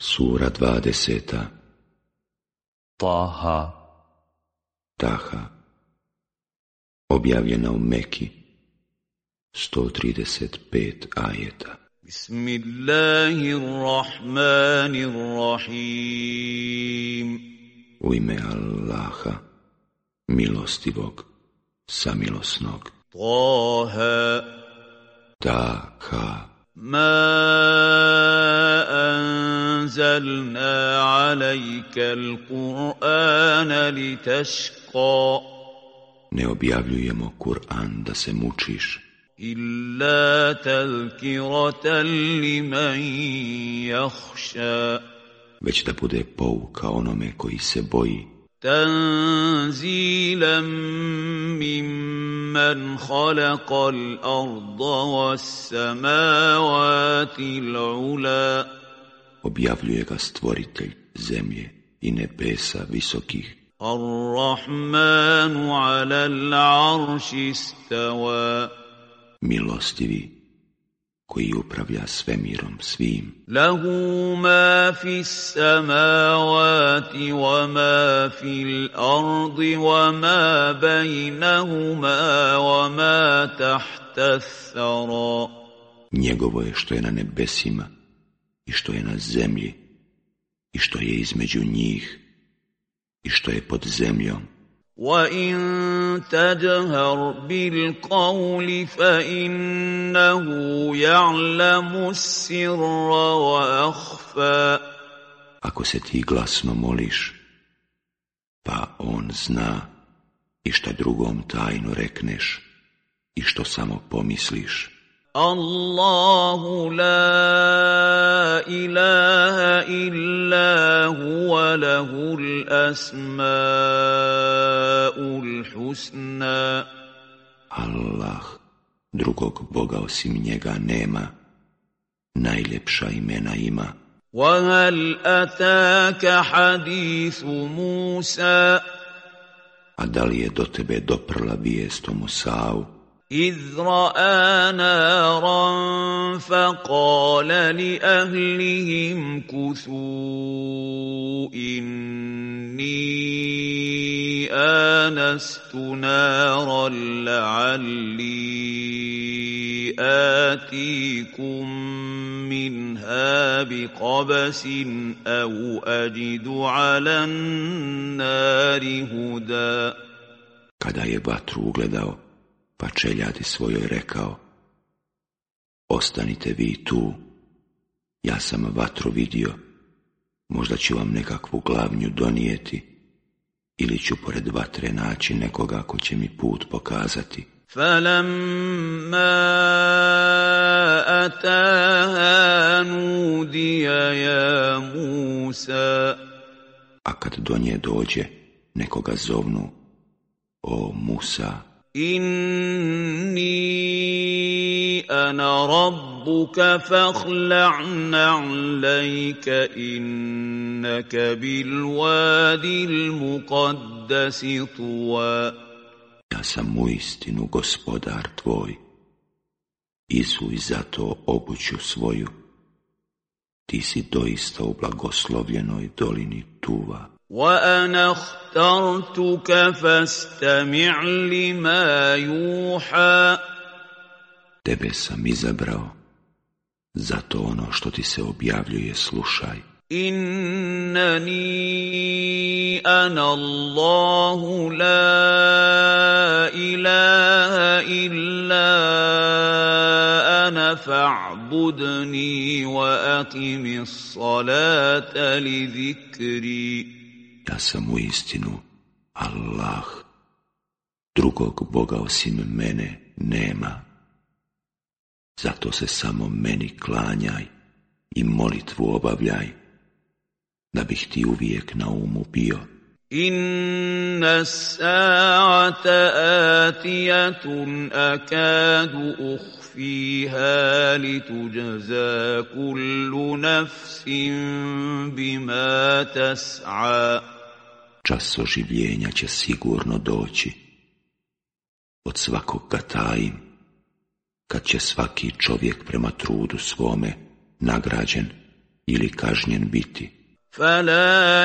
Sura 20. Taha. Taha. Objavljena u Meki. 135 ajeta. Bismillahirrahmanirrahim. U ime Allaha, milostivog, samilosnog. Taha. Taha. Ma anzalna alejka al-Qur'ana litashqa. Ne objavljujemo Kur'an da se mučiš, Illa tazkiratan liman yakhsha. već da bude pouka onome koji se boji. Tanzilan mimman khalaqa al-arda was-samawati al-ula. Objavljuje ga stvoritelj zemlje i nebesa visokih. Ar-Rahmanu 'ala al-'arshi istawa. Milostivi, koji upravlja svemirom svim. Lahu ma fi s-samawati wa ma fi l-ardi wa ma bejnahuma wa ma tahta ath-thara. Njegovo je što je na nebesima i što je na zemlji i što je između njih i što je pod zemljom. وَإِن تَجْهَرْ بِالْقَوْلِ فَإِنَّهُ يَعْلَمُ السِّرَّ وَأَخْفَى. Ako se ti glasno moliš, pa on zna i šta drugom tajnu rekneš i što samo pomisliš. Allahu la ilaha illa huwa lahul asmaul husna. Allah, drugog Boga osim njega nema, najljepša imena ima. وَهَلْ أَتَاكَ حَدِيثُ مُوسَى. A da li je do tebe doprla vijest o Musau, إِذْ رَأَىٰ نَارًا فَقَالَ لِأَهْلِهِمْ كُثُوا إِنِّي آنَسْتُ نَارًا لَعَلِّي آتِيكُم مِّنْهَا بِقَبَسٍ أَوْ أَجِدُ عَلَى النَّارِ هُدًى. kada je vatru ugledao, pa čeljadi svojoj rekao: ostanite vi tu, ja sam vatru vidio, možda ću vam nekakvu glavnju donijeti, ili ću pored vatre naći nekoga ko će mi put pokazati. فَلَمَّا أَتَاهَا نُودِيَ يَا مُوسَى. A kad do nje dođe, nekoga zovnu: o Musa, إِنِّي أَنَا رَبُّكَ فَاخْلَعْ نَعْلَيْكَ إِنَّكَ بِالْوَادِ الْمُقَدَّسِ طُوًى. ja sam uistinu gospodar tvoj, izuj zato obuću svoju, ti si doista u blagoslovljenoj dolini Tuva. وَأَنَا اخْتَرْتُكَ فَاسْتَمِعْ لِمَا يُوحَى. Tebe sam izabrao, zato ono što ti se objavljuje slušaj. إِنَّنِي أَنَا اللَّهُ لَا إِلَهَ إِلَّا أَنَا فَاعْبُدْنِي وَأَقِمِ الصَّلَاةَ لِذِكْرِي. Ja sam uistinu Allah, drugog Boga osim mene nema, zato se samo meni klanjaj i molitvu obavljaj, da bih ti uvijek na umu bio. Inna as-sa'ata atiyatun akadu ukhfiha litujza kullu nafsin bima tas'a. Čas oživljenja će sigurno doći, od svakog ga tajim, kad će svaki čovjek prema trudu svome nagrađen ili kažnjen biti. فلا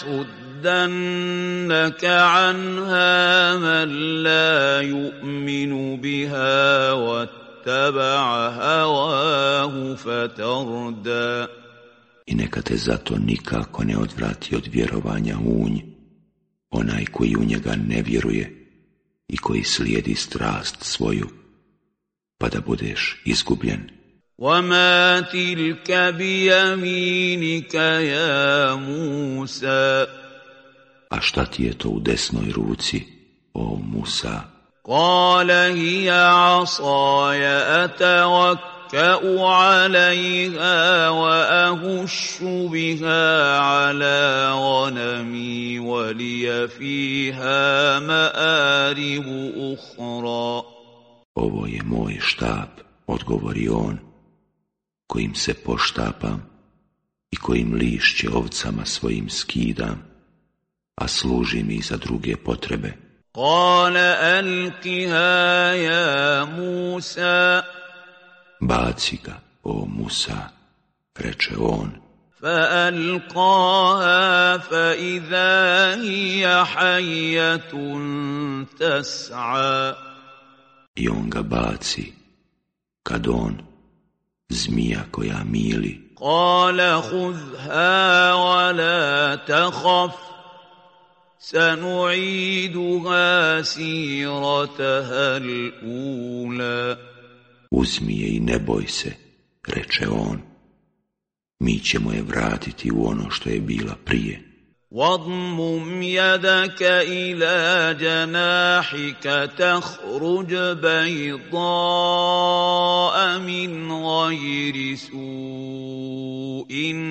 يصدنك عنها من لا يؤمن بها واتبع هواه فتردى. I neka te zato nikako ne odvrati od vjerovanja u nj, onaj koji u njega ne vjeruje i koji slijedi strast svoju, pa da budeš izgubljen. وَمَا تِلْكَ بِيَمِينِكَ يَا مُوسَى. A šta ti je to u desnoj ruci, o Musa? قَالَ هِيَ عَصَايَ أَتَوَكَّأُ عَلَيْهَا وَأَهُشُّ بِهَا عَلَى غَنَمِي وَلِيَ فِيهَا مَآرِبُ أُخْرَى. Ovo je moj štap, odgovori on, kojim se poštapam i kojim lišće ovcama svojim skidam, a služi mi za druge potrebe. قَالَ أَلْقِهَا يَا مُوسَى. Baci ga, o Musa, reče on. فَأَلْقَاهَا فَإِذَا هِيَ حَيَّةٌ تَسْعَى. I on ga baci, kad on, zmija koja mili. قَالَ خُذْهَا وَلَا تَخَفْ سَنُعِيدُهَا سِيرَتَهَا الْأُولَى. Uzmi je i ne boj se, reče on, mi ćemo je vratiti u ono što je bila prije. وَاضْمُمْ يَدَكَ إِلَى جَنَاحِكَ تَخْرُجْ بَيْضَاءَ مِنْ غَيْرِ سُوءٍ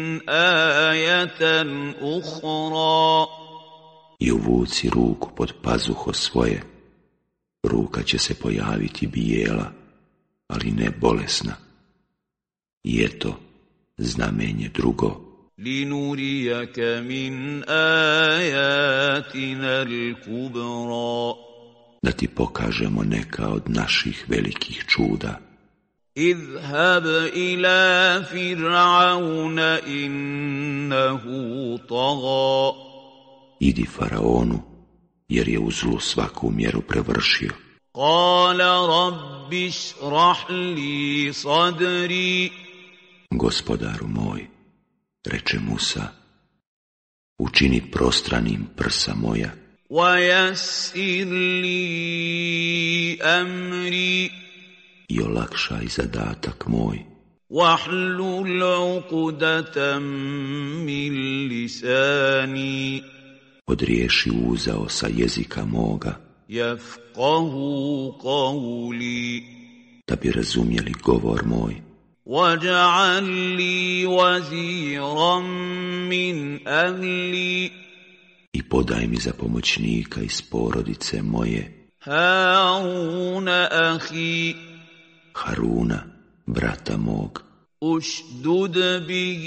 آيَةً أُخْرَى. I uvuci ruku pod pazuho svoje, ruka će se pojaviti bijela, ali ne bolesna. I eto, znamenje drugo. لِنُرِيَكَ مِنْ آيَاتِنَا الْكُبْرَى. Da ti pokažemo neka od naših velikih čuda. اذهب إلى فرعون إنه طغى. Idi faraonu, jer je u zlu svaku mjeru prevršio. قال رب اشرح لي صدري. Gospodaru moj, reče Musa, učini prostranim prsa moja. ويسر لي أمري. I olakšaj zadatak moj. واحلل عقدة من لساني. Odriješi uzao sa jezika moga, يفقهوا قولي. da bi razumjeli govor moj. واجعل لي وزيرا من أهلي. I podaj mi za pomoćnika iz porodice moje, هارون أخي. Haruna, brata mog. أشدد به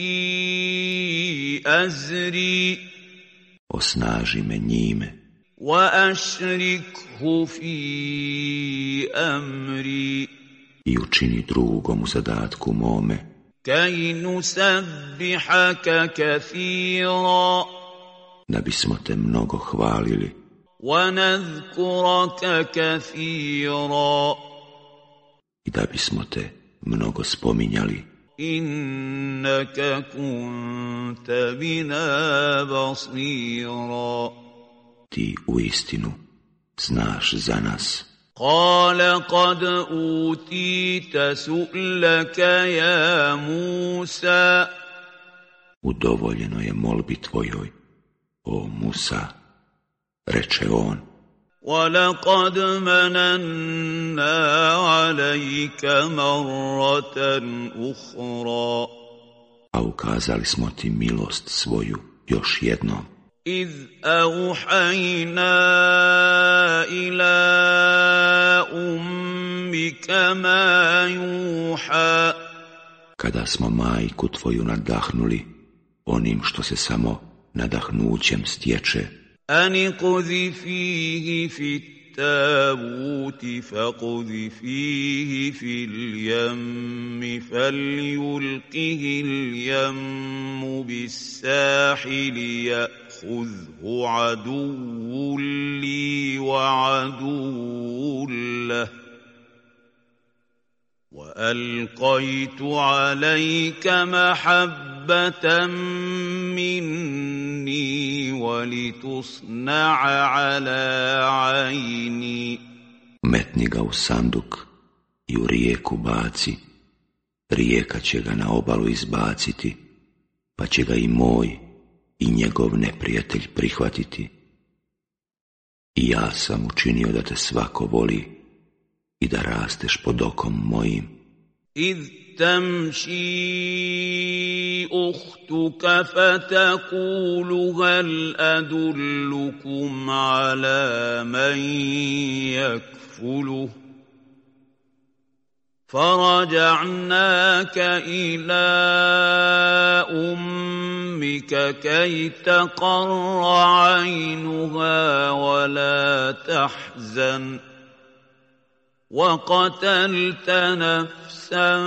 أزري. Osnaži me njime. وأشركه في أمري. I učini drugom u zadatku mome, كي نسبحك كثيرا. da bismo te mnogo hvalili ونذكرك كثيرا. i da bismo te mnogo spominjali. إنك كنت بنا بصيرا. Ti uistinu znaš za nas. قال قد أوتيت سؤلك يا موسى. Udovoljeno je molbi tvojoj, o Musa, reče on. وَلَقَدْ مَنَنَّا عَلَيْكَ مَرَّةً أُخْرَى. A ukazali smo ti milost svoju još jednom. إِذْ أَوْحَيْنَا إِلَىٰ أُمِّكَ مَا يُوحَىٰ. Kada smo majku tvoju nadahnuli onim što se samo nadahnućem stječe. أَنِ اقْذِفِيهِ فِي بالتابوت فاقذفيه في اليم فليلقه اليم بالساحل يأخذه عدو لي وعدو له وألقيت عليك محبة مني ولتصنع على عيني. Metni ga u sanduk i u rijeku baci, rijeka će ga na obalu izbaciti, pa će ga i moj i njegov neprijatelj prihvatiti. I ja sam učinio da te svako voli i da rasteš pod okom mojim. إذ تمشي أختك فتقول هل أدلكم على من يكفله فرجعناك إلى أمك كي تقر عينها ولا تحزن وقتلت نفسا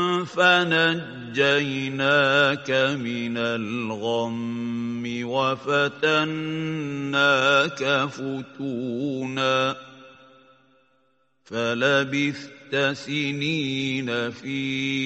فنجيناك من الغم وفتناك فتونا فلبثت سنين في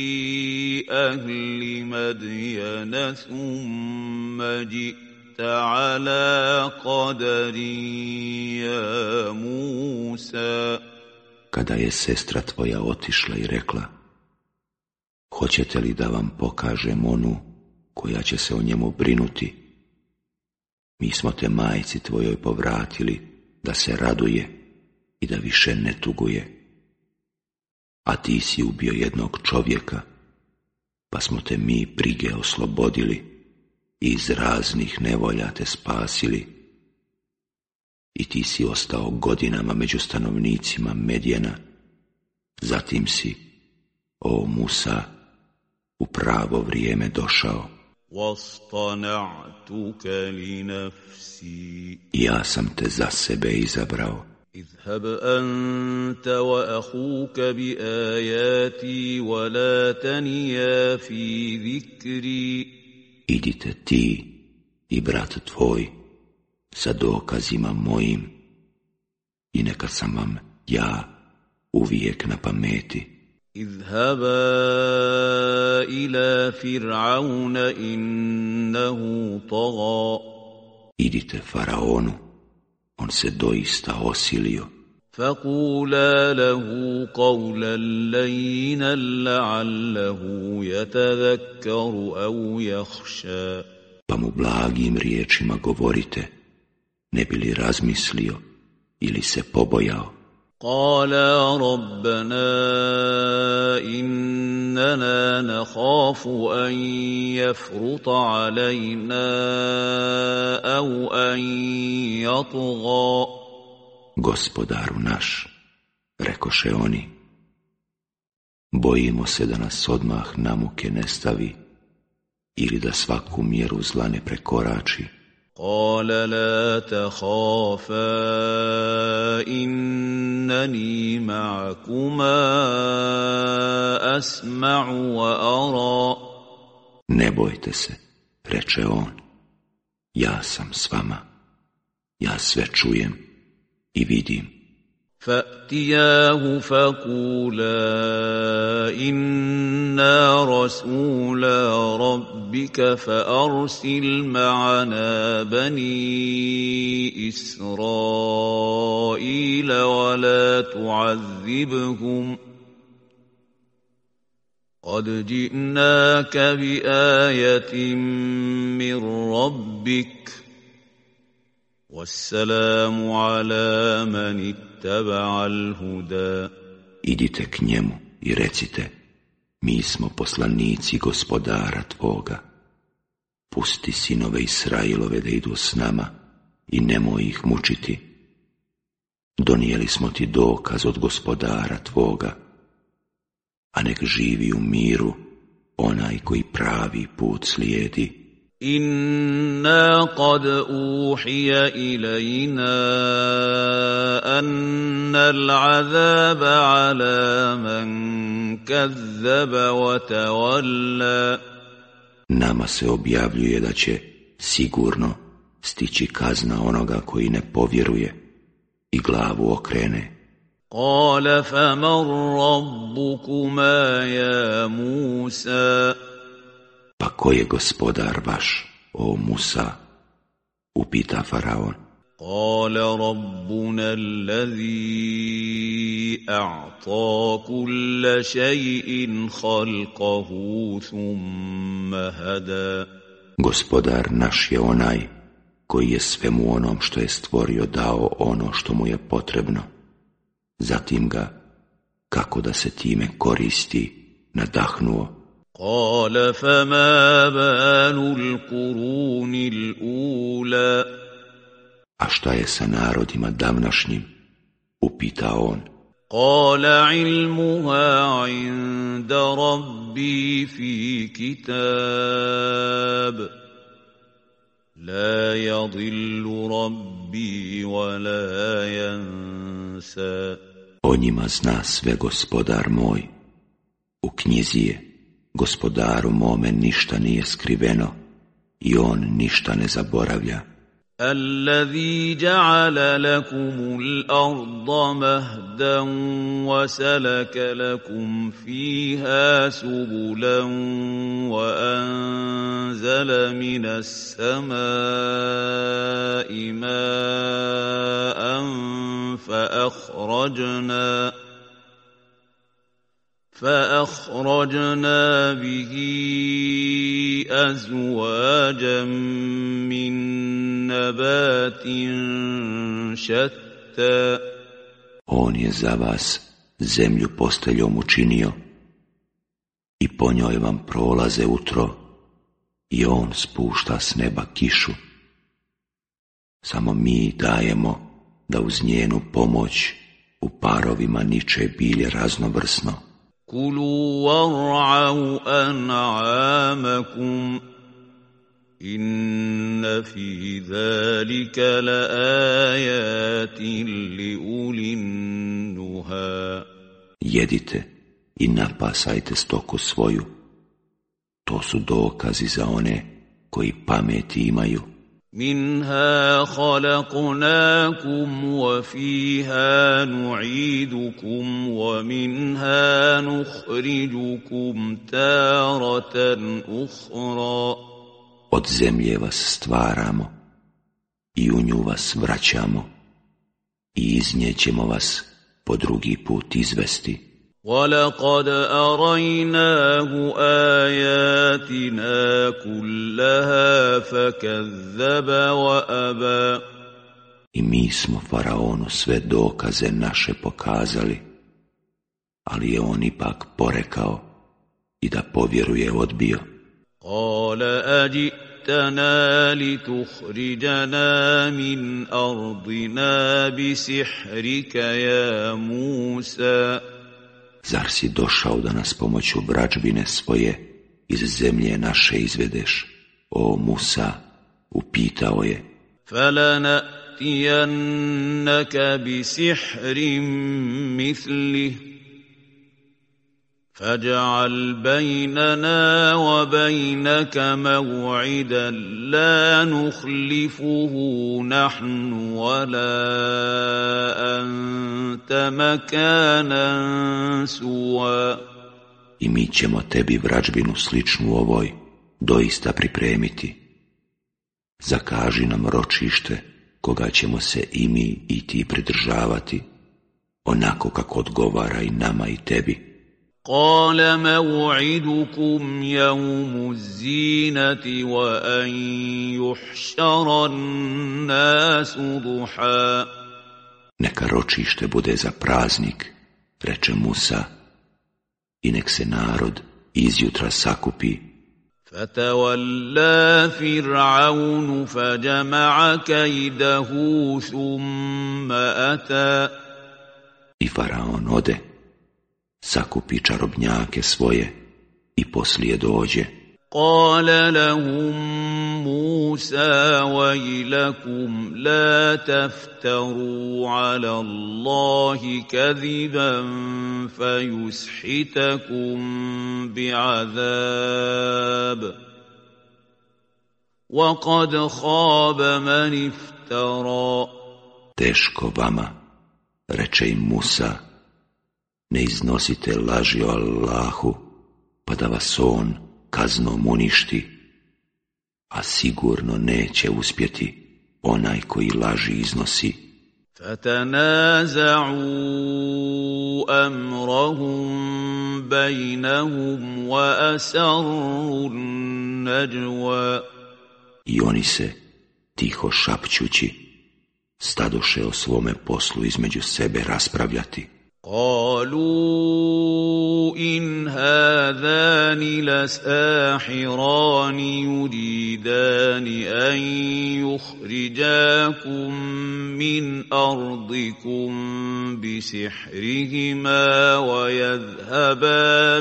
أهل مدين ثم جئت على قدر يا موسى. Kada je sestra tvoja otišla i rekla, hoćete li da vam pokažem onu koja će se o njemu brinuti? Mi smo te majci tvojoj povratili da se raduje i da više ne tuguje. A ti si ubio jednog čovjeka, pa smo te mi brige oslobodili i iz raznih nevolja te spasili. I ti si ostao godinama među stanovnicima Medjena. Zatim si, o Musa, u pravo vrijeme došao. وَاصْطَنَعْتُكَ لِنَفْسِي. Ja sam te za sebe izabrao. اذهب أنت وأخوك بآياتي ولا تنيا في ذكري. Idite ti i brat tvoj sa dokazima mojim i neka sam vam ja uvijek na pameti. اذهبا إلى فرعون إنه طغى. Idite faraonu, on se doista osilio. فقولا له قولا لينا لعله يتذكر أو يخشى. Pa mu blagim riječima govorite, ne bi li razmislio ili se pobojao. قالا ربنا إننا نخاف أن يفرط علينا أو أن يطغى. Gospodaru naš, rekoše oni, bojimo se da nas odmah na muke ne stavi ili da svaku mjeru zla ne prekorači. قال لا تخافا إنني معكما أسمع وأرى. Ne bojte se, reče on, ja sam s vama, ja sve čujem i vidim. فأتياه فقولا إنا رسولا ربك فأرسل معنا بني إسرائيل ولا تعذبهم قد جئناك بآية من ربك والسلام على من اتبع الهدى. Idite k njemu i recite, mi smo poslanici gospodara tvoga. Pusti sinove Israilove da idu s nama i nemoj ih mučiti. Donijeli smo ti dokaz od gospodara tvoga, a nek živi u miru onaj koji pravi put slijedi. إنا قد أوحي إلينا أن العذاب على من كذب وتولى. Nama se objavljuje da će sigurno stići kazna onoga koji ne povjeruje i glavu okrene. قال فمن ربكما يا موسى. Pa ko je gospodar vaš, o Musa? Upita faraon. قال ربنا الذي أعطى كل شيء خلقه ثم هدى. Gospodar naš je onaj koji je svemu onom što je stvorio dao ono što mu je potrebno. Zatim ga, kako da se time koristi, nadahnuo. قال فما بال القرون الأولى. A šta je sa narodima davnašnjim? Upita on. قال علمها عند ربي في كتاب لا يضل ربي ولا ينسى. O njima zna sve gospodar moj. U knjizi je, gospodaru mome ništa nije skriveno i on ništa ne zaboravlja. الذي جعل لكم الأرض مهدا وسلك لكم فيها سبلا وأنزل من السماء ماء فأخرجنا به أزواجا من نبات شتى. On je za vas zemlju posteljom učinio i po njoj vam prolaze utro i on spušta s neba kišu. Samo mi dajemo da uz njenu pomoć u parovima niče bilje raznovrsno. كلوا وارعوا أنعامكم إن في ذلك لآيات لأولي النهى. Jedite i napasajte stoku svoju. To su dokazi za one koji pameti imaju. منها خلقناكم وفيها نعيدكم ومنها نخرجكم تارة أخرى. Od zemlje vas stvaramo i u nju vas vraćamo i iz nje ćemo vas po drugi put izvesti. وَلَقَدْ أَرَيْنَاهُ آيَاتِنَا كُلَّهَا فَكَذَّبَ وَأَبَى. I mi smo faraonu sve dokaze naše pokazali, ali je on ipak porekao i da povjeruje odbio. قَالَ أَجِئْتَنَا لِتُخْرِجَنَا مِنْ أَرْضِنَا بِسِحْرِكَ يَا مُوسَى. Zar si došao da nas pomoću vražbine svoje iz zemlje naše izvedeš, o Musa? Upitao je. فَلَنَأْتِيَنَّكَ بِسِحْرٍ مِثْلِهِ فَاجْعَلْ بَيْنَنَا وَبَيْنَكَ مَوْعِدًا لَا نُخْلِفُهُ نَحْنُ وَلَا أَنْتَ مَكَانًا سُوًى. I mi ćemo tebi vražbinu sličnu ovoj doista pripremiti. Zakaži nam ročište koga ćemo se i mi i ti pridržavati, onako kako odgovara i nama i tebi. قال موعدكم يوم الزينة وأن يحشر الناس ضحى. Neka ročište bude za praznik, reče Musa, i nek se narod izjutra sakupi. فتولى فرعون فجمع كيده ثم أتى. I faraon ode, sakupi čarobnjake svoje i poslije dođe. قال لهم موسى ويلكم لا تفتروا على الله كذبا فيسحتكم بعذاب وقد خاب من افترى. Teško vama, reče im Musa, ne iznosite laži o Allahu, pa da vas on kaznom uništi, a sigurno neće uspjeti onaj koji laži iznosi. فَتَنَازَعُوا أَمْرَهُمْ بَيْنَهُمْ وَأَسَرُّوا النَّجْوَى. I oni se, tiho šapćući, stadoše o svome poslu između sebe raspravljati. قالوا إن هذان لساحران يريدان أن يخرجاكم من أرضكم بسحرهما ويذهبا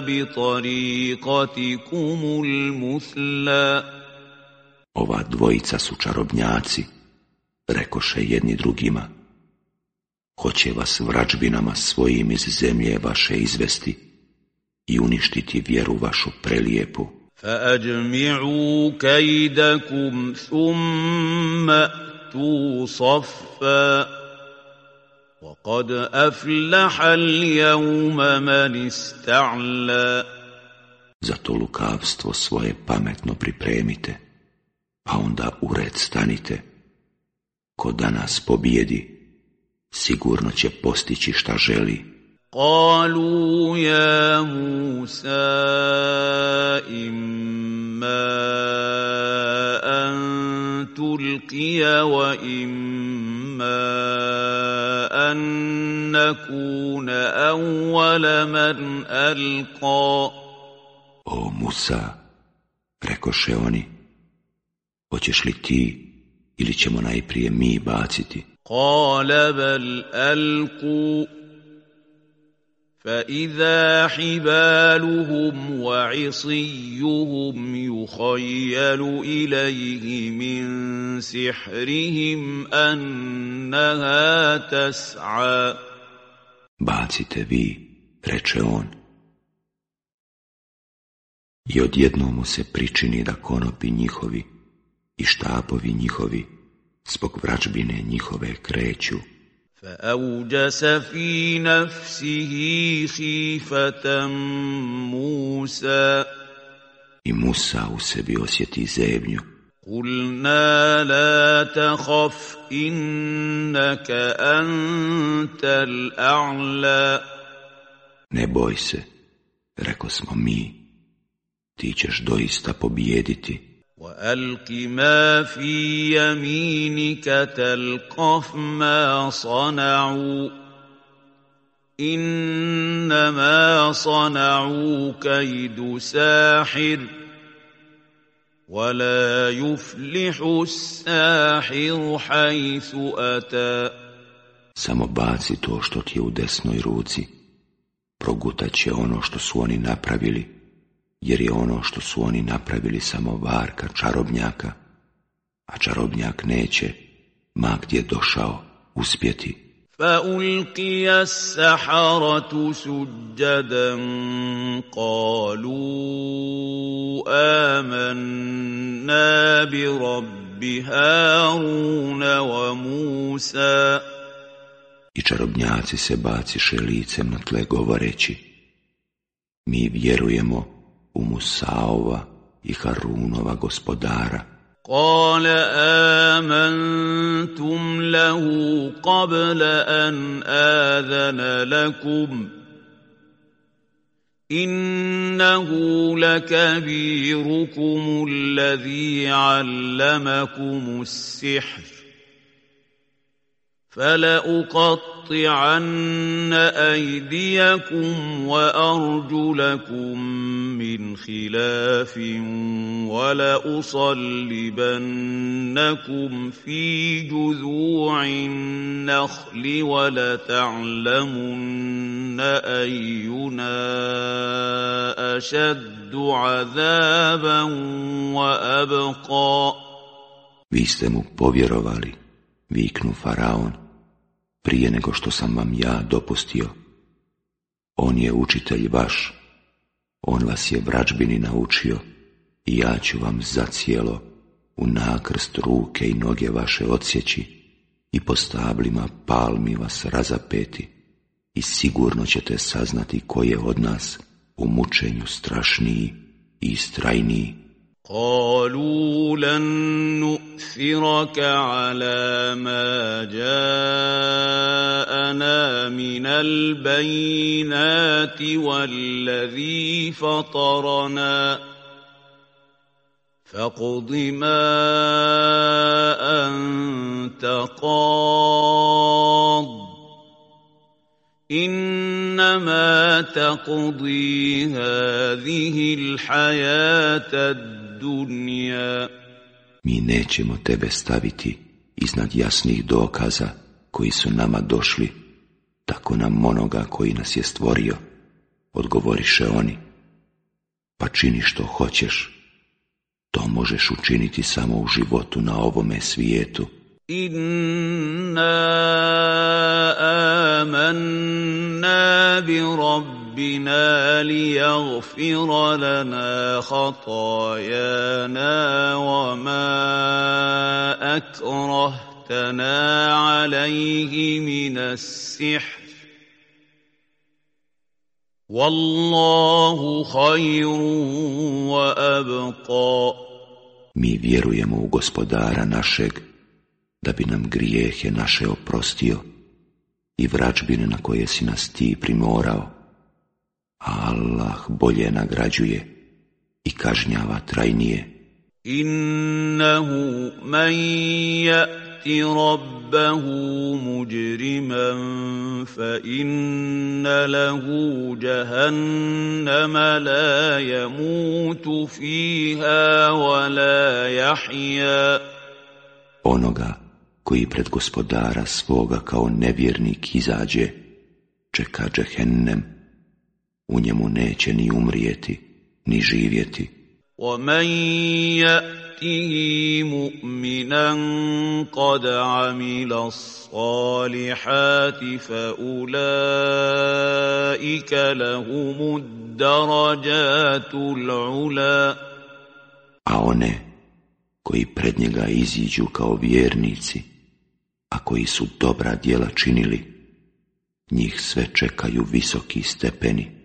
بطريقتكم المثلى. Ova dvojica su čarobnjaci, rekoše jedni drugima. Hoće vas vračbinama svojim iz zemlje vaše izvesti i uništiti vjeru vašu prelijepu. فَأَجْمِعُوا كَيْدَكُمْ ثُمَّ أْتُوا صَفًّا وَقَدْ أَفْلَحَ الْيَوْمَ مَنِ اسْتَعْلَى. Zato lukavstvo svoje pametno pripremite, pa onda u red stanite. Ko danas pobijedi, sigurno će postići šta želi. قالوا يا موسى إما أن تلقي وإما أن نكون أول من ألقى. O Musa, rekoše oni, hoćeš li ti ili ćemo najprije mi baciti? قال بل ألقوا فإذا حبالهم وعصيهم يخيل إليه من سحرهم أنها تسعى. Bacite vi, reče on. I odjednom mu se pričini da konopi njihovi i štapovi njihovi zbog vračbine njihove kreću. فأوجس في نفسه خيفة موسى. I Musa u sebi osjeti zebnju. قلنا لا تخف إنك أنت الأعلى. Ne boj se, reko smo mi, ti ćeš doista pobijediti. وَأَلْقِ مَا فِي يَمِينِكَ تَلْقَفْ مَا صَنَعُوا إِنَّمَا صَنَعُوا كَيْدُ سَاحِرٍ وَلَا يُفْلِحُ السَّاحِرُ حَيْثُ أَتَى. Samo baci to što ti je u desnoj ruci, progutat će ono što su oni napravili, jer je ono što su oni napravili samo varka čarobnjaka, a čarobnjak neće, ma gdje došao, uspjeti. فَأُلْقِيَ السَّحَرَةُ سُجَّدًا قَالُوا آمَنَّا بِرَبِّ هَارُونَ وَمُوسَى. I čarobnjaci se baciše licem na tle govoreći, mi vjerujemo u Musaova i Harunova gospodara. قال آمنتم له قبل أن آذن لكم إنه لكبيركم الذي علمكم السحر فلأقطعن أيديكم وأرجلكم من خلاف ولأصلبنكم في جذوع النخل ولتعلمن أينا أشد عذابا وأبقى. Vi ste mu povjerovali, viknu Faraon, prije nego što sam vam ja dopustio. On je učitelj vaš, on vas je vražbini naučio i ja ću vam zacijelo u nakrst ruke i noge vaše odsjeći i po stablima palmi vas razapeti i sigurno ćete saznati ko je od nas u mučenju strašniji i istrajniji. قالوا لن نؤثرك على ما جاءنا من البينات والذي فطرنا فاقض ما أنت قاض إنما تقضي هذه الحياة الدنيا. Mi nećemo tebe staviti iznad jasnih dokaza koji su nama došli, tako nam onoga koji nas je stvorio, odgovoriše oni. Pa čini što hoćeš, to možeš učiniti samo u životu na ovome svijetu. Inna amanna bi rabbina li yaghfira lana khatajana wa ma akrahtana alayhi min as-sihr. Wallahu khayrun wa abqa. Mi vjerujemo u Gospodara našeg, da bi nam grijehe naše oprostio i vražbine na koje si nas ti primorao. A Allah bolje nagrađuje i kažnjava trajnije. Innahu man ya'ti rabbahu mujriman fa inna lahu jahannama la yamutu fiha wa la yahya. Onoga koji pred Gospodara svoga kao nevjernik izađe, čeka džehennem, u njemu neće ni umrijeti, ni živjeti. وَمَنْ يَأْتِهِ مُؤْمِنًا قَدْ عَمِلَ الصَّالِحَاتِ فَأُولَئِكَ لَهُمُ الدَّرَجَاتُ الْعُلَى. A one koji pred njega iziđu kao vjernici, a koji su dobra djela činili, njih sve čekaju visoki stepeni.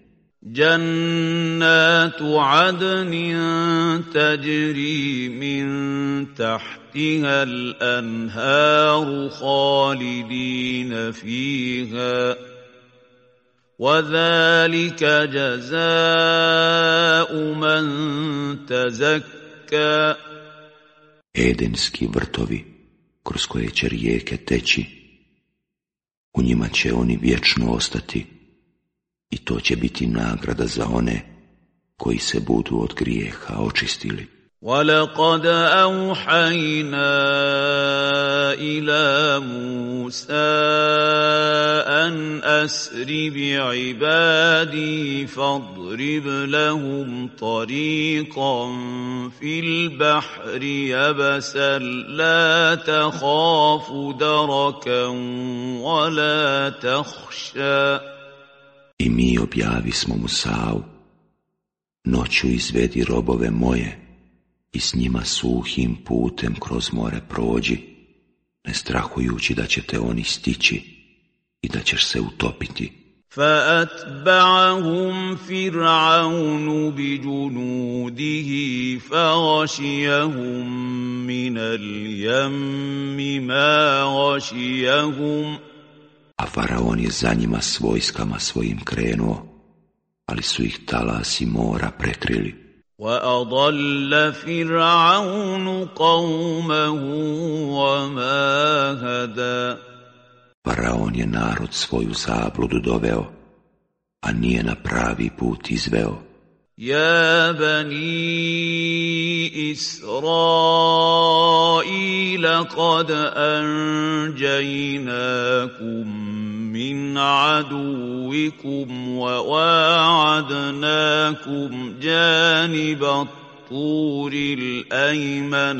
Jannatu adnin tajri min tahtiha al-anharu khalidina fiha wa dhalika jazā'u man tazakka. Edenski vrtovi, kroz koje će rijeke teći, u njima će oni vječno ostati i to će biti nagrada za one koji se budu od grijeha očistili. وَلَقَدْ أَوْحَيْنَا إِلَى مُوسَىٰ أَنْ أَسْرِ بِعِبَادِي فَاضْرِبْ لَهُمْ طَرِيقًا فِي الْبَحْرِ يَبَسًا لَا تَخَافُ دَرَكًا وَلَا تَخْشَىٰ. I mi objavismo Musau, noću izvedi robove moje i s njima suhim putem kroz more prođi, ne strahujući da će te oni stići i da ćeš se utopiti. فَأَتْبَعَهُمْ فِرْعَوْنُ بِجُنُودِهِ فَغَشِيَهُمْ مِنَ الْيَمِّ مَا غَشِيَهُمْ. A Faraon je za njima s vojskama svojim krenuo, ali su ih talasi mora prekrili. وَأَضَلَّ فِرْعَوْنُ قَوْمَهُ وَمَا هَدَى. Faraon je narod svoju zabludu doveo, a nije na pravi put izveo. يَا بَنِي إِسْرَائِيلَ لقد أنجيناكم من عدوكم وواعدناكم جانب الطور الأيمن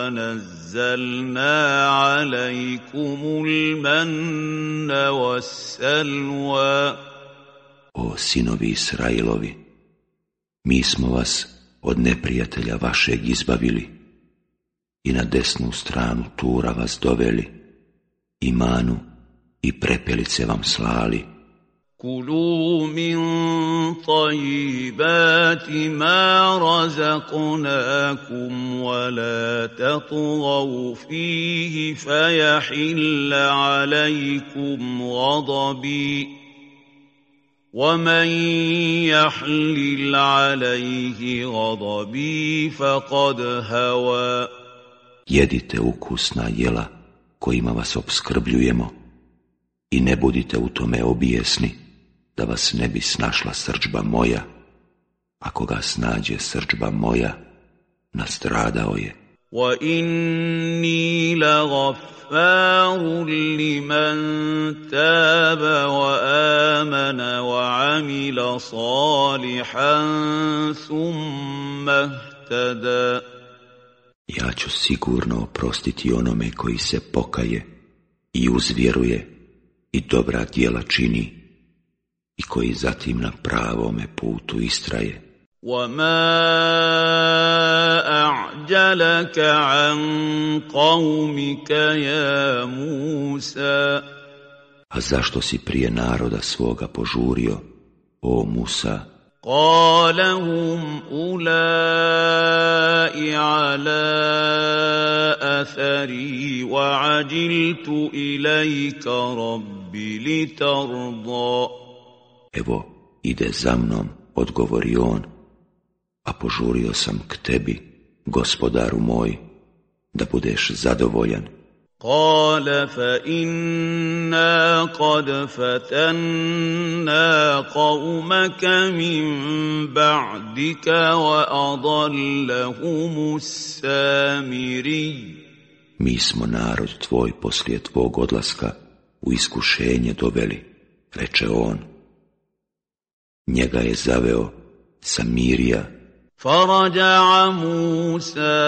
ونزلنا عليكم المن والسلوى. O sinovi Israilovi, mi smo vas od neprijatelja vašeg izbavili i na desnu stranu Tura vas doveli, i manu i prepelice vam slali. كلوا من طيبات ما رزقناكم ولا تطغوا فيه فيحل عليكم غضبي ومن يحلل عليه غضبي فقد هوى. Jedite ukusna jela kojima vas opskrbljujemo i ne budite u tome obijesni, da vas ne bi snašla srdžba moja. Ako ga snađe srdžba moja, nastradao je. وَإِنِّي لَغَفَّارٌ لِمَنْ تَابَ وَآمَنَ وَعَمِلَ صَالِحًا ثُمَّ اهْتَدَى. Ja ću sigurno oprostiti onome koji se pokaje i uzvjeruje i dobra djela čini i koji zatim na pravome putu istraje. وَمَا أَعْجَلَكَ عَنْ قَوْمِكَ يَا مُوسَى. A zašto si prije naroda svoga požurio, o Musa? قَالَ هُمْ أُولَاءِ عَلَىٰ أَثَرِي وَعَجِلْتُ إِلَيْكَ رَبِّ لِتَرْضَىٰ. Evo, ide za mnom, odgovori on, a požurio sam k tebi, gospodaru moj, da budeš zadovoljan. قال فإنا قد فتنا قومك من بعدك وأضلهم السامري. Mi smo narod tvoj poslije tvog odlaska u iskušenje doveli, reče on. Njega je zaveo Samirija. فرجع موسى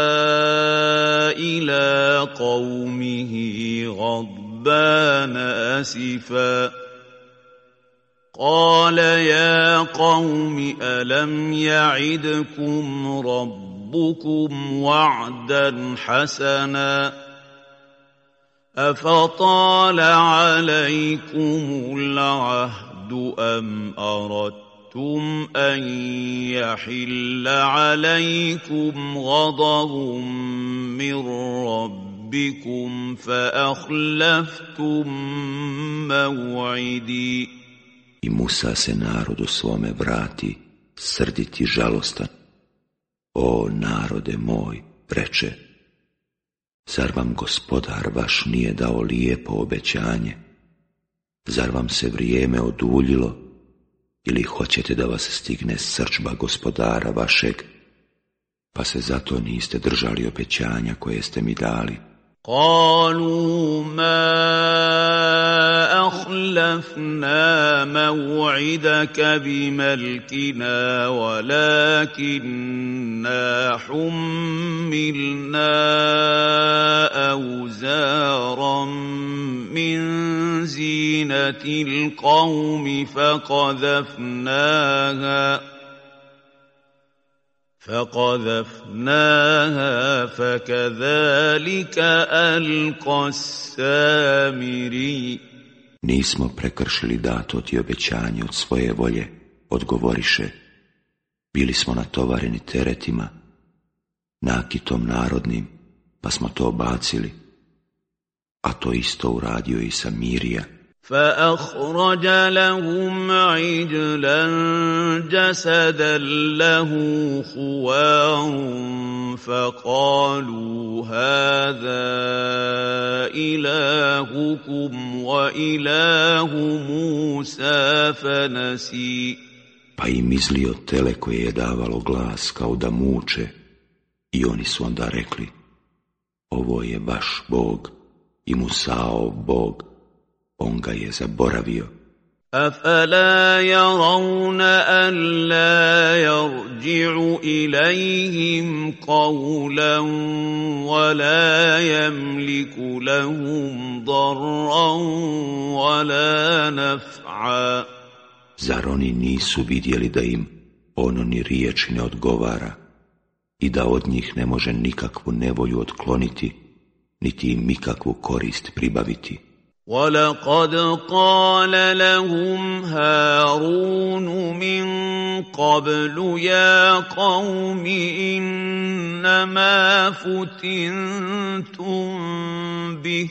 إلى قومه غضبان أسفا قال يا قوم ألم يعدكم ربكم وعدا حسنا أفطال عليكم العهد أم أردتم أن يحل عليكم غضب من ربكم فأخلفتم موعدي. I Musa se narodu svome vrati, srdit i žalostan. O narode moj, reče, zar vam gospodar vaš nije dao lijepo obećanje? Zar vam se vrijeme oduljilo? Ili hoćete da vas stigne srdžba gospodara vašeg, pa se zato niste držali obećanja koje ste mi dali? قالوا ما أخلفنا موعدك بملكنا ولكننا حملنا أوزارا من زينة القوم فقذفناها فكذلك ألقى السامري. Nismo prekršili dato ti obećanje od svoje volje, odgovoriše. Bili smo natovareni teretima, nakitom narodnim, pa smo to bacili. A to isto uradio i Samirija. فأخرج لهم عجلا جسدا له خوار فقالوا هذا إلهكم وإله موسى فنسي. Pa im izlio tele koje je davalo glas kao da muče i oni su onda rekli, ovo je vaš Bog i Musaov Bog, on ga je zaboravio. أفلا يرون ألا يرجع إليهم قولا ولا يملك لهم ضرا ولا نفعا. Zar oni nisu vidjeli da im ono ni riječi ne odgovara i da od njih ne može nikakvu nevolju otkloniti, niti im nikakvu korist pribaviti? وَلَقَدْ قَالَ لَهُمْ هَارُونُ مِنْ قَبْلُ يَا قَوْمِ إِنَّمَا فُتِنْتُمْ بِهِ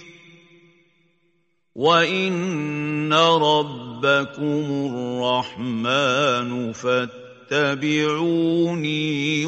وَإِنَّ رَبَّكُمُ الرَّحْمَنُ فَاتَّبِعُونِي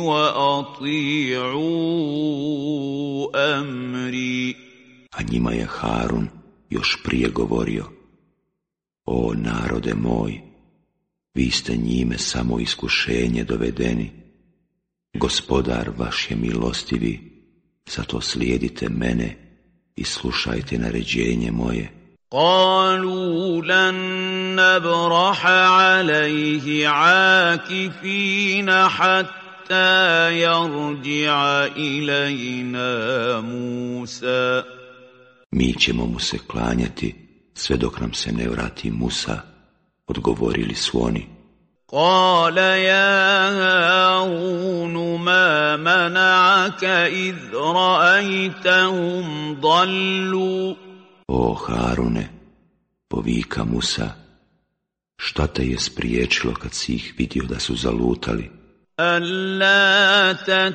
وَأَطِيعُوا أَمْرِي. A njima je Harun još prije govorio: O narode moj, vi ste njime samo iskušenje dovedeni. Gospodar vaš je milostivi, zato slijedite mene i slušajte naređenje moje. قالوا لن نبرح عليه عاكفين حتى يرجع إلينا موسى. Mi ćemo mu se klanjati sve dok nam se ne vrati Musa, odgovorili su oni. قال يا هارون ما منعك إذ رأيتهم ضلوا. O Harune, povika Musa, šta te je spriječilo kad si ih vidio da su zalutali? ألا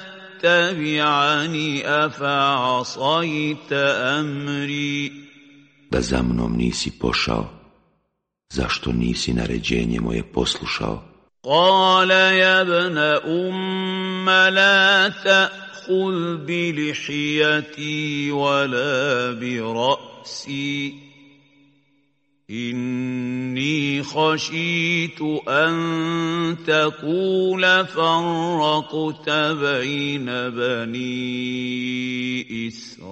تتبعني أفعصيت أمري. Da za mnom nisi pošao, zašto nisi naređenje moje poslušao? قال يا ابن لا تأخذ بلحيتي ولا برأسي إني خشيت أن تقول فرقت بين بني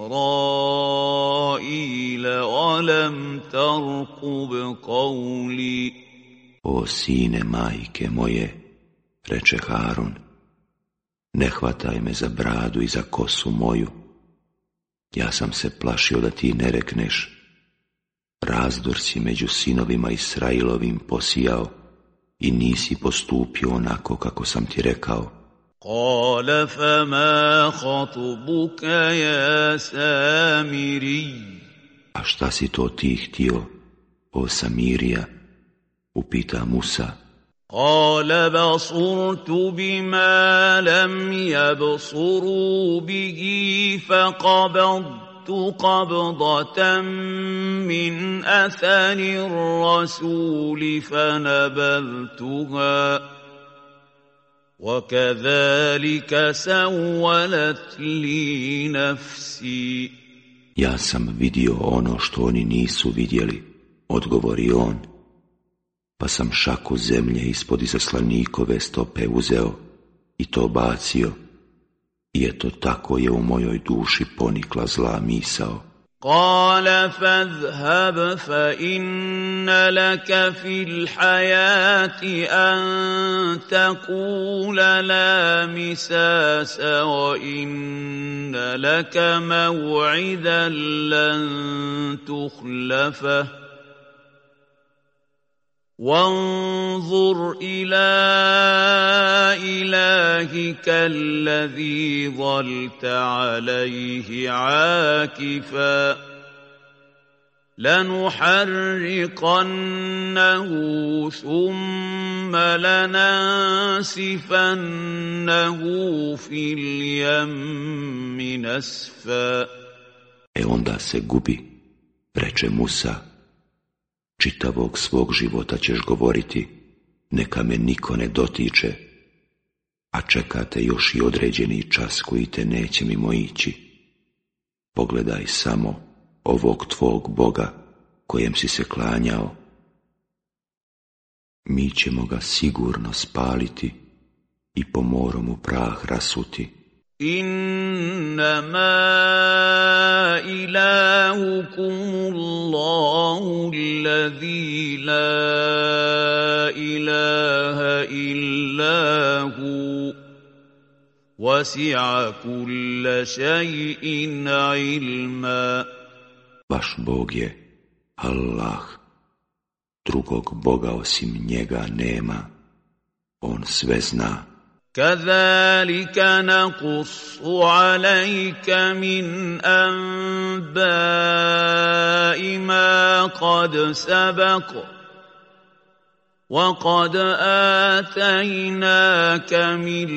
إسرائيل ولم ترقب قولي. O sine majke moje, reče Harun, ne hvataj me za bradu i za kosu moju. Ja sam se plašio da ti ne rekneš, razdor si među sinovima Israilovim posijao i nisi postupio onako kako sam ti rekao. قال فما خطبك يا سامري. A šta si to ti htio, o Samirija? Upita Musa. قال بصرت بما لم يبصروا به فقبضت قبضة من أثر الرسول فنبذتها وكذلك سولت لي نفسي. Ja sam vidio ono što oni nisu vidjeli, odgovori on, pa sam šaku zemlje ispod izaslanikove stope uzeo i to bacio, i eto tako je u mojoj duši ponikla zla misao. قال فاذهب فإن لك في الحياة أن تقول لا مساس وإن لك موعدا لن تخلفه وانظر إلى إلهك الذي ظلت عليه عاكفا لنحرقنه ثم لننسفنه في اليم نسفا. Onda se gubi, reče Musa, čitavog svog života ćeš govoriti, neka me niko ne dotiče, a čekate još i određeni čas koji te neće mimo ići. Pogledaj samo ovog tvog Boga kojem si se klanjao. Mi ćemo ga sigurno spaliti i po morom u prah rasuti. إنما إلهكم الله الذي لا إله إلا هو وسع كل شيء علما. Vaš Bog je Allah, drugog Boga osim njega nema, on sve zna. كذلك نقص عليك من أنباء ما قد سبق وقد آتيناك من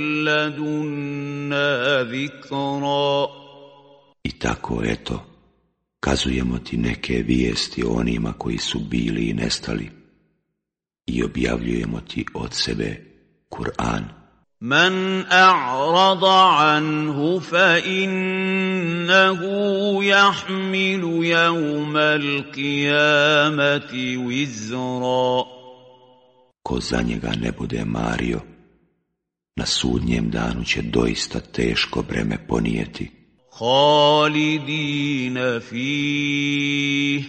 لدنا ذكرا. I tako, eto, kazujemo ti neke vijesti o onima koji su bili i nestali i objavljujemo ti od sebe Kur'an. من أعرض عنه فإنه يحمل يوم القيامة وزرا. Ko za njega ne bude mario, na sudnjem danu će doista teško breme ponijeti. خالدين فيه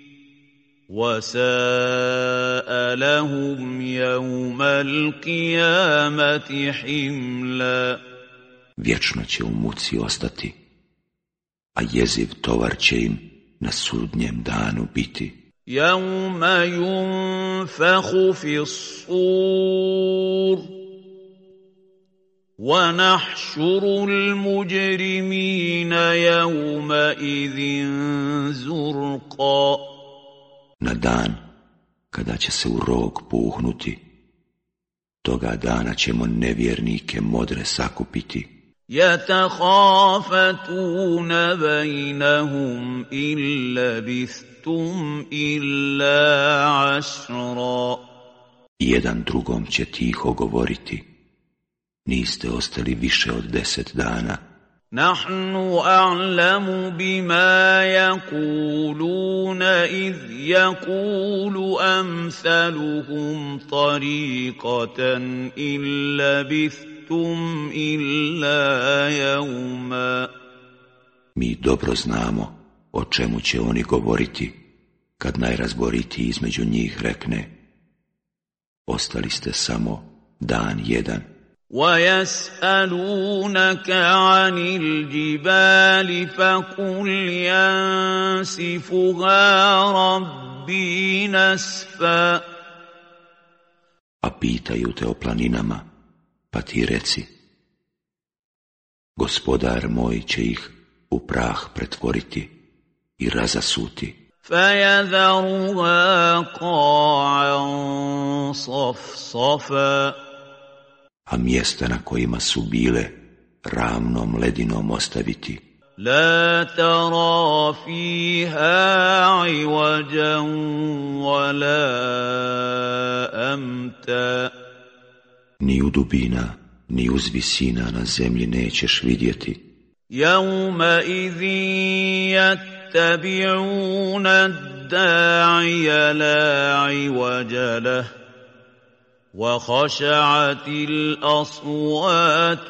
وساء لهم يوم القيامة حملا. Vječno će u muci ostati, a jeziv tovar će im na sudnjem danu biti. يوم ينفخ في الصور ونحشر المجرمين يومئذ زرقا. Na dan kada će se u rog puhnuti, toga dana ćemo nevjernike modre sakupiti. يتخافتون بينهم إن لبثتم إلا عشرا. Jedan drugom će tiho govoriti, niste ostali više od 10 dana. نحن أعلم بما يقولون إذ يقول أمثلهم طريقة إن لبثتم إلا يوما. Mi dobro znamo o čemu će oni govoriti kad najrazboritiji između njih rekne, ostali ste samo dan jedan. وَيَسْأَلُونَكَ عَنِ الْجِبَالِ فَقُلْ يَنسِفُهَا رَبِّي نَسْفًا. A pitaju te o planinama, pa ti reci, Gospodar moj će ih u prah pretvoriti i razasuti. فَيَذَرُهَا قَاعًا صَفْصَفًا. A mjesta na kojima su bile ravnom ledinom ostaviti. لا ترى فيها عوجا ولا أمتا. Ni u dubina, ni uz visina na zemlji nećeš vidjeti. يومئذ يتبعون الداعي لا عوج له وخشعت الأصوات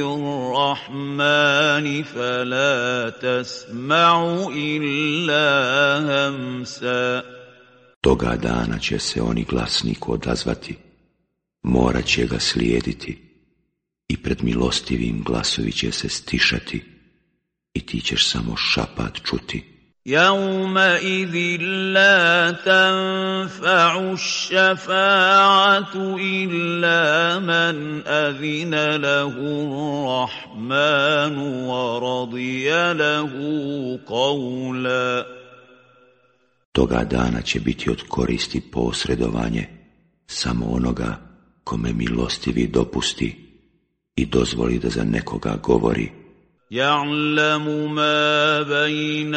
للرحمن فلا تسمع إلا همسا. Toga dana će se oni glasniku odazvati, morat će ga slijediti i pred milostivim glasovi će se stišati i ti ćeš samo šapat čuti. يومئذ لا تنفع الشفاعة إلا من أذن له الرحمن ورضي له قولا. Toga dana će biti od koristi posredovanje samo onoga kome milostivi dopusti i dozvoli da za nekoga govori. يعلم ما بين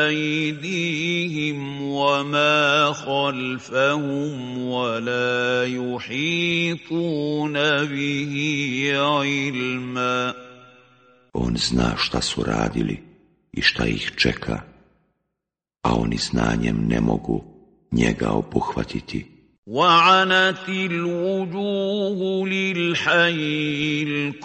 أيديهم وما خلفهم ولا يحيطون به علما. On zna šta su radili i šta ih čeka, a oni znanjem ne mogu njega obuhvatiti. وعنت الوجوه للحي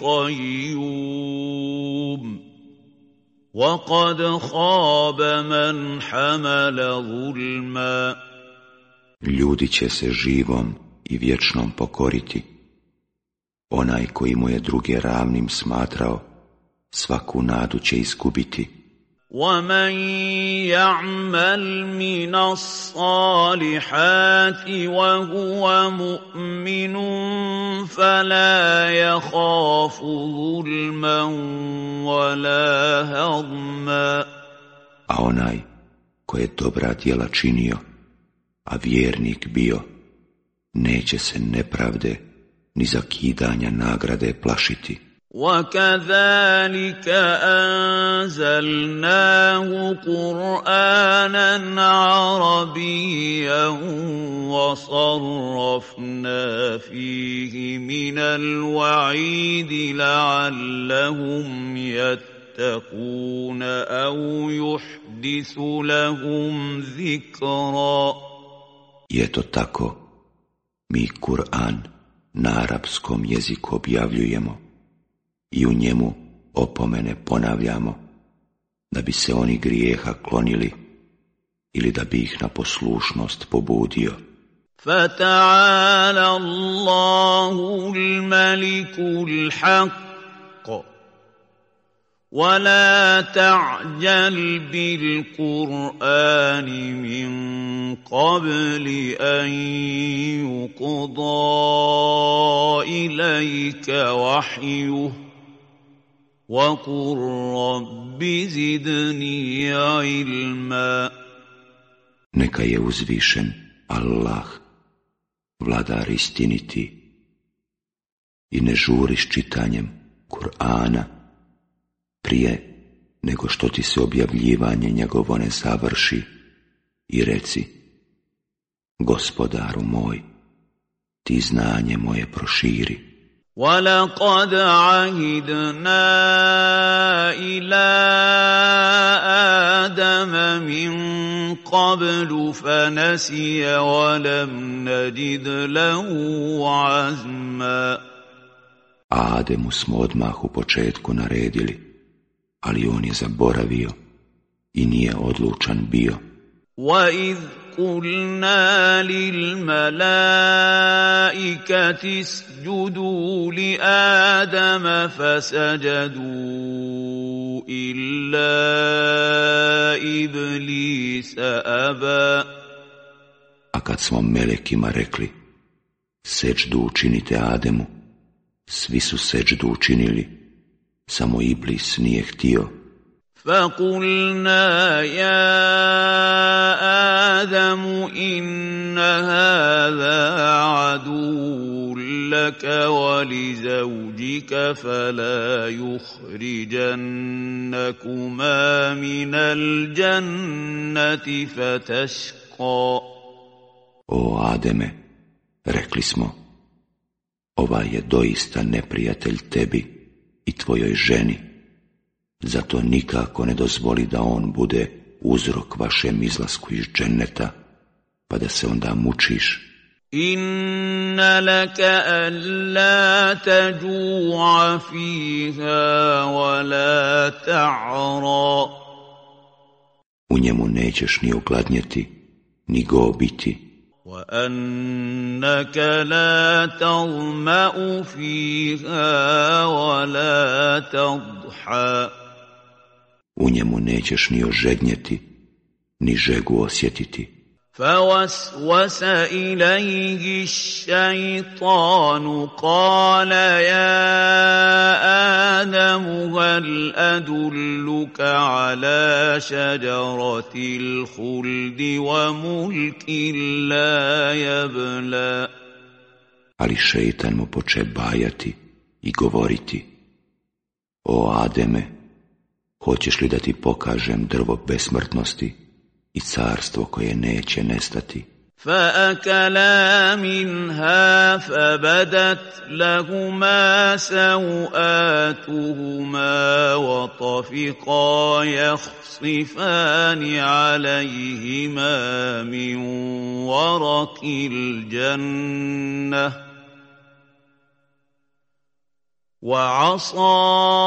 القيوم وقد خاب من حمل ظلما. Ljudi će se živom i vječnom pokoriti. Onaj koji mu je druge ravnim smatrao, svaku nadu će izgubiti. وَمَنْ يَعْمَلْ مِنَ الصَّالِحَاتِ وَهُوَ مُؤْمِنٌ فَلَا يَخَافُ ظُلْمًا وَلَا هَضْمًا. A onaj koji je dobra djela činio, a vjernik bio, neće se nepravde ni zakidanja nagrade plašiti. وَكَذَلِكَ أَنزَلْنَاهُ قُرْآنًا عَرَبِيًّا وَصَرَّفْنَا فِيهِ مِنَ الْوَعِيدِ لَعَلَّهُمْ يَتَّقُونَ أَوْ يُحْدِثُ لَهُمْ ذِكْرًا. I eto tako, mi Kur'an na arapskom jeziku objavljujemo i u njemu opomene ponavljamo, da bi se oni grijeha klonili ili da bi ih na poslušnost pobudio. فَتَعَالَى اللَّهُ الْمَلِكُ الْحَقُّ وَلَا تَعْجَلْ بِالْقُرْآنِ مِنْ قَبْلِ أَنْ يُقْضَى إِلَيْكَ وَحْيُهُ وَقُلْ رَبِّ زِدْنِي عِلْمًا. Neka je uzvišen Allah, vladar istiniti, i ne žuri s čitanjem Kur'ana prije nego što ti se objavljivanje njegovo ne završi, i reci: Gospodaru moj, ti znanje moje proširi. وَلَقَدْ عَهِدْنَا إِلَىٰ آدَمَ مِنْ قَبْلُ فَنَسِيَ وَلَمْ نَجِدْ لَهُ عَزْمًا. Ademu smo odmah u početku naredili, ali on je zaboravio i nije odlučan bio. وَإِذْ قُلْنَا لِلْمَلَائِكَةِ اسْجُدُوا لِآدَمَ فَسَجَدُوا إِلَّا إِبْلِيسَ أَبَى. A kad smo melekima rekli: seđdu učinite Ademu, svi su seđdu učinili, samo Iblis nije htio. فَقُلْنَا يَا آدَمُ إِنَّ هَذَا عَدُوٌّ لَكَ وَلِزَوْجِكَ فَلَا يُخْرِجَنَّكُمَا مِنَ الْجَنَّةِ فَتَشْقَى. O Ademe, rekli smo, ovaj je doista neprijatelj tebi i tvojoj ženi, zato nikako ne dozvoli da on bude uzrok vašem izlasku iz dženneta, pa da se onda mučiš. Inna laka alla taju'a fiha wa la ta'ra. U njemu nećeš ni ogladnjeti, ni go biti. وَأَنَّكَ لَا تَظْمَأُ فِيهَا وَلَا تَضْحَى. U njemu nećeš ni ožednjeti, ni žegu osjetiti. فَوَسْوَسَ إِلَيْهِ الشَّيْطَانُ قَالَ يَا آدَمُ هَلْ أَدُلُّكَ عَلَى شَجَرَةِ الْخُلْدِ وَمُلْكٍ لَا يَبْلَى. Ali šeitan mu poče bajati i govoriti: O Ademe, hoćeš li da ti pokažem drvo besmrtnosti i carstvo koje neće nestati? فأكلا منها فبدت لهما سوآتهما وطفقا يخصفان عليهما من ورق الجنة وعصى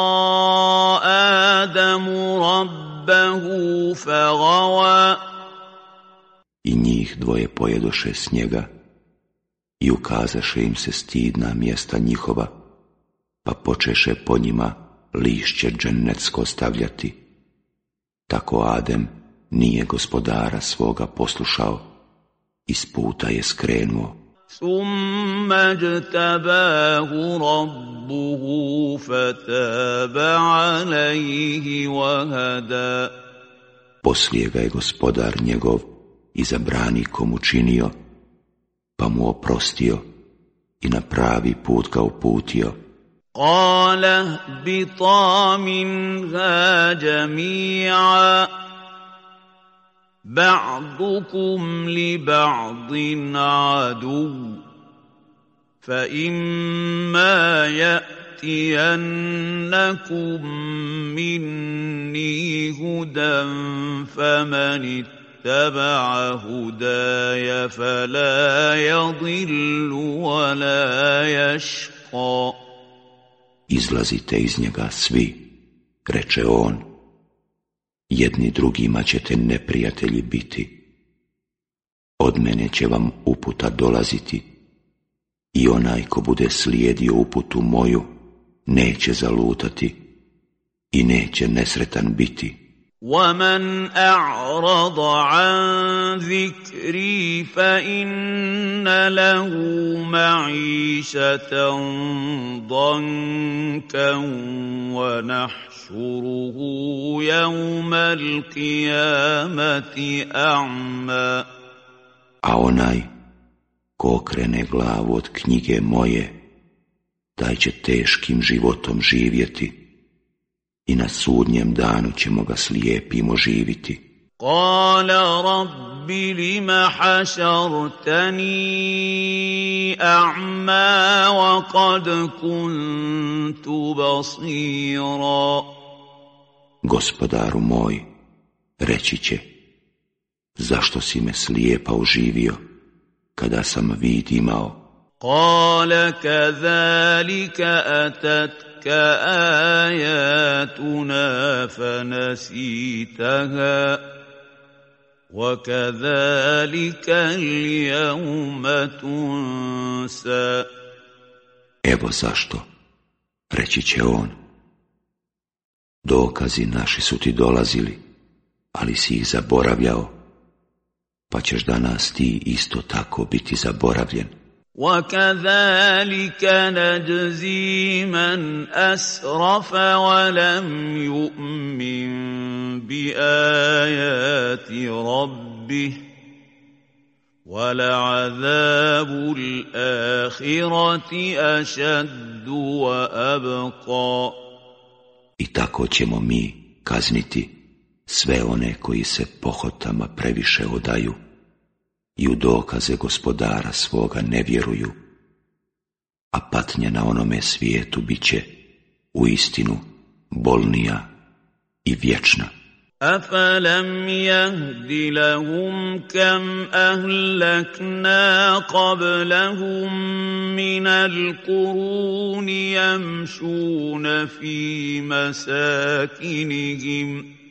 آدم ربه فغوى. I njih dvoje pojedoše s njega i ukazaše im se stidna mjesta njihova, pa počeše po njima lišće džennetsko stavljati. Tako Adem nije gospodara svoga poslušao, iz puta je skrenuo. Summa jtabahu rabbuhu fataba alayhi wa hada. Poslije ga je gospodar njegov izabranikom učinio, pa mu oprostio i na pravi put ga uputio. Qala ihbita minha jami'a ba'dukum li ba'din adu fa imma ya'tiyannakum minni hudan faman اتبع هداي فلا يضل ولا يشقى. Izlazite iz njega svi, reče on, jedni drugima ćete neprijatelji biti. Od mene će vam uputa dolaziti i onaj ko bude slijedio uputu moju neće zalutati i neće nesretan biti. وَمَنْ أَعْرَضَ عَنْ ذِكْرِي فَإِنَّ لَهُ مَعِيشَةً ضَنكًا وَنَحْشُرُهُ يَوْمَ الْقِيَامَةِ أَعْمَى. A onaj ko okrene glavu od knjige moje, taj će teškim životom živjeti i na sudnjem danu ćemo ga slijepim oživiti. Kala rabbi lima hašartani a'ma wa qad kuntu basira. Gospodaru moj, reći će, zašto si me slijepa oživio, kada sam vid imao? Kala kadhalika atat كآياتنا فنسيتها وكذلك اليوم تنسى. Evo zašto, reći će on, dokazi naši su ti dolazili, ali si ih zaboravljao, pa ćeš danas ti isto tako biti zaboravljen. وَكَذَلِكَ نَجْزِي مَنْ أَسْرَفَ وَلَمْ يُؤْمِنْ بِآيَاتِ رَبِّهِ وَلَعَذَابُ الْآخِرَةِ أَشَدُّ وَأَبْقَى. I tako ćemo mi kazniti sve one koji se pohotama previše odaju i u dokaze gospodara svoga ne vjeruju, a patnja na onome svijetu bit će uistinu bolnija i vječna. أَفَلَمْ يَهْدِ لَهُمْ كَمْ أَهْلَكْنَا قَبْلَهُمْ مِنَ الْقُرُونِ يَمْشُونَ فِي مَسَاكِنِهِمْ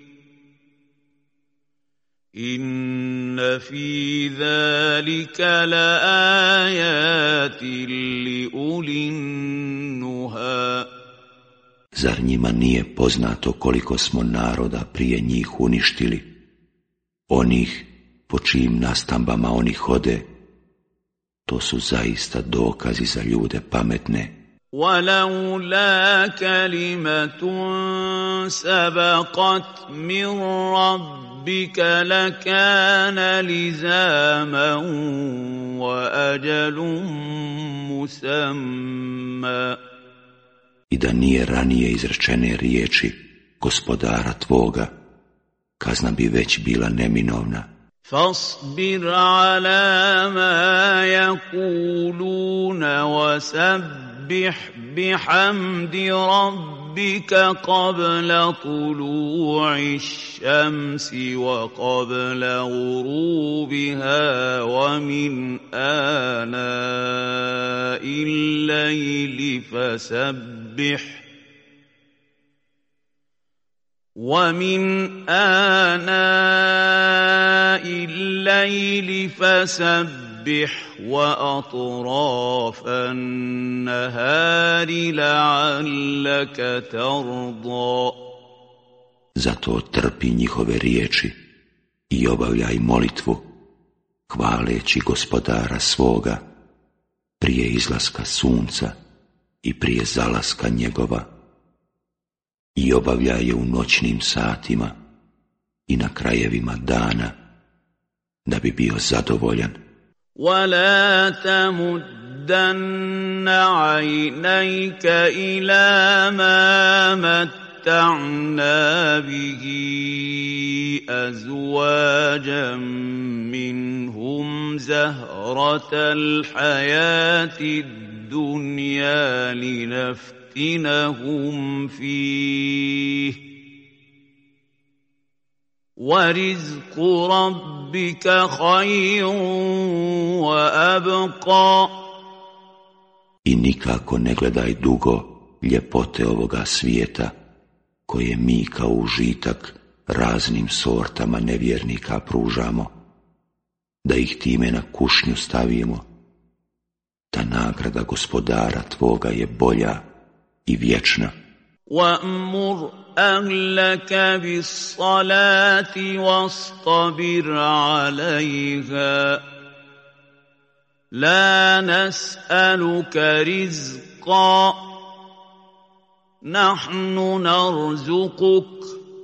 إِنَّ فِي ذَلِكَ لَآيَاتٍ لِأُولِي النُّهَى. Zar njima nije poznato koliko smo naroda prije njih uništili, onih po čijim nastambama oni hode? To su zaista dokazi za ljude pametne. وَلَوْلَا كَلِمَةٌ سَبَقَتْ مِنْ رَبِّكَ لَكَانَ لِزَامًا وَأَجَلٌ مُسَمًّى. I da nije ranije izrečene riječi gospodara tvoga, kazna bi već bila neminovna. فاصبر على ما يقولون وسبح بحمد ربك قبل طلوع الشمس وقبل غروبها ومن آناء الليل فسبح وأطراف النهار لعلك ترضى. Zato trpi njihove riječi i obavljaj molitvu, hvaleći Gospodara svoga prije izlaska sunca i prije zalaska njegova, i obavljaj je u noćnim satima i na krajevima dana, da bi bio zadovoljan. وَلَا تَمُدَّنَّ عَيْنَيْكَ إِلَى مَا مَتَّعْنَا بِهِ أَزْوَاجًا مِّنْهُمْ زَهْرَةَ الْحَيَاةِ الدُّنْيَا لِنَفْتِنَهُمْ فِيهِ وَرِزْقُ رَبِّكَ خَيْرٌ وَأَبْقَى. I nikako ne gledaj dugo ljepote ovoga svijeta, koje mi kao užitak raznim sortama nevjernika pružamo, da ih time na kušnju stavimo. Ta nagrada Gospodara tvoga je bolja i vječna. وَأْمُرْ أَهْلَكَ بِالصَّلَاةِ وَاصْطَبِرْ عَلَيْهَا لَا نَسْأَلُكَ رِزْقًا نَحْنُ نَرْزُقُكَ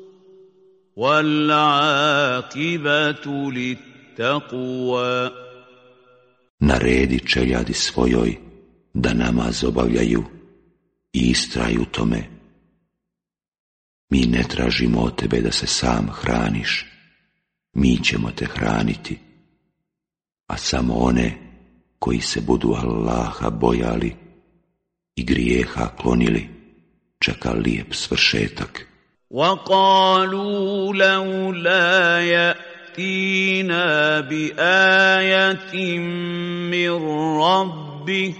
وَالْعَاقِبَةُ لِلتَّقْوَى. Naredi čeljadi svojoj da namaz obavljaju i istraju u tome. Mi ne tražimo od tebe da se sam hraniš, mi ćemo te hraniti, a samo one koji se budu Allaha bojali i grijeha klonili, čeka lijep svršetak. وَقَالُوا لَوْلَا يَأْتِينَا بِآيَةٍ مِّن رَّبِّهِ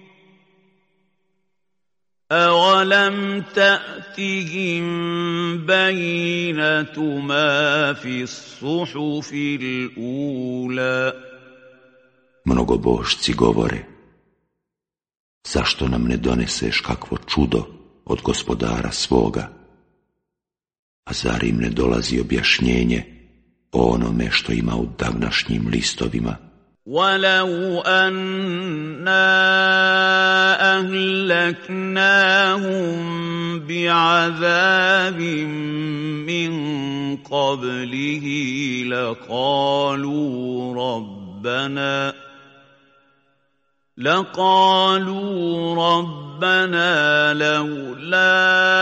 أَوَلَمْ تَأْتِهِمْ بَيِّنَةُ مَا فِي الصُّحُفِ الْأُولَى. Mnogobožci govore, zašto nam ne doneseš kakvo čudo od Gospodara svoga? A zar im ne dolazi objašnjenje o onome što ima u davnašnjim listovima? وَلَوْ أَنَّا أَهْلَكْنَاهُمْ بِعَذَابٍ مِّن قَبْلِهِ لَقَالُوا رَبَّنَا لَوْلَا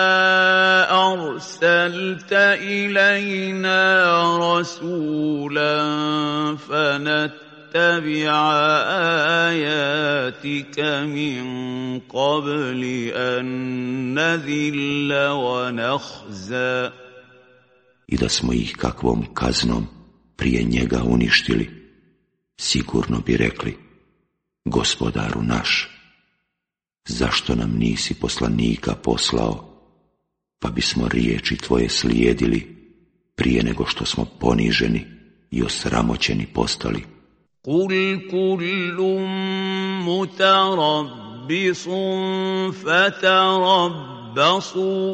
أَرْسَلْتَ إِلَيْنَا رَسُولًا فَنَتَّبِعَ آيَاتِكَ مِن قَبْلِ أَن نَّذِلَّ وَنَخْزَىٰ. I da smo ih kakvom kaznom prije njega uništili, sigurno bi rekli, Gospodaru naš, zašto nam nisi poslanika poslao, pa bismo riječi tvoje slijedili prije nego što smo poniženi i osramoćeni postali. قُلْ كُلٌّ مُتَرَبِّصٌ فَتَرَبَّصُوا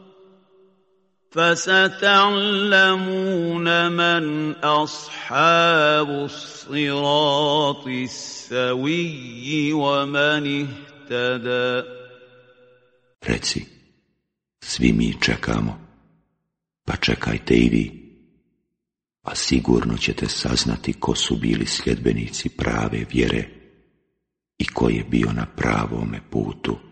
فَسَتَعْلَمُونَ مَنْ أَصْحَابُ الصِّرَاطِ السَّوِيِّ وَمَنِ اهْتَدَى. Reci, svi mi čekamo, pa čekajte i vi, a sigurno ćete saznati ko su bili sljedbenici prave vjere i ko je bio na pravome putu.